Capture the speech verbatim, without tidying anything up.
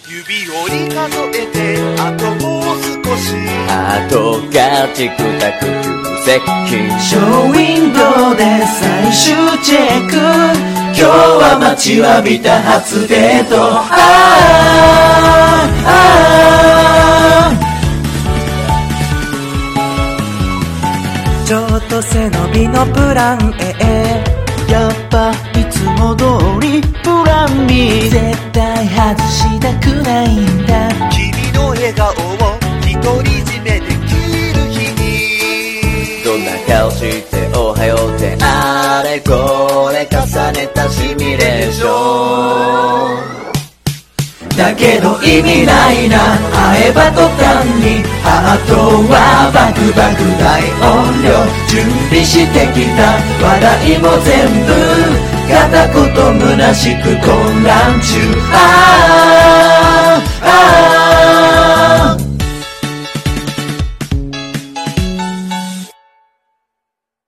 指折り数えてあともう少しハートがチクタク急接近ショーウィンドウで最終チェック今日は待ちわびた初デートあーあーちょっと背伸びのプラン A やっぱいつも通りプラン B 絶対外したくないんだ君の笑顔を独り占めできる日にどんな顔しておはようってあれこれ重ねたシミュレーションだけど意味ないな会えば途端にハートはバクバク大音量準備してきた話題も全部片言虚しく混乱中あ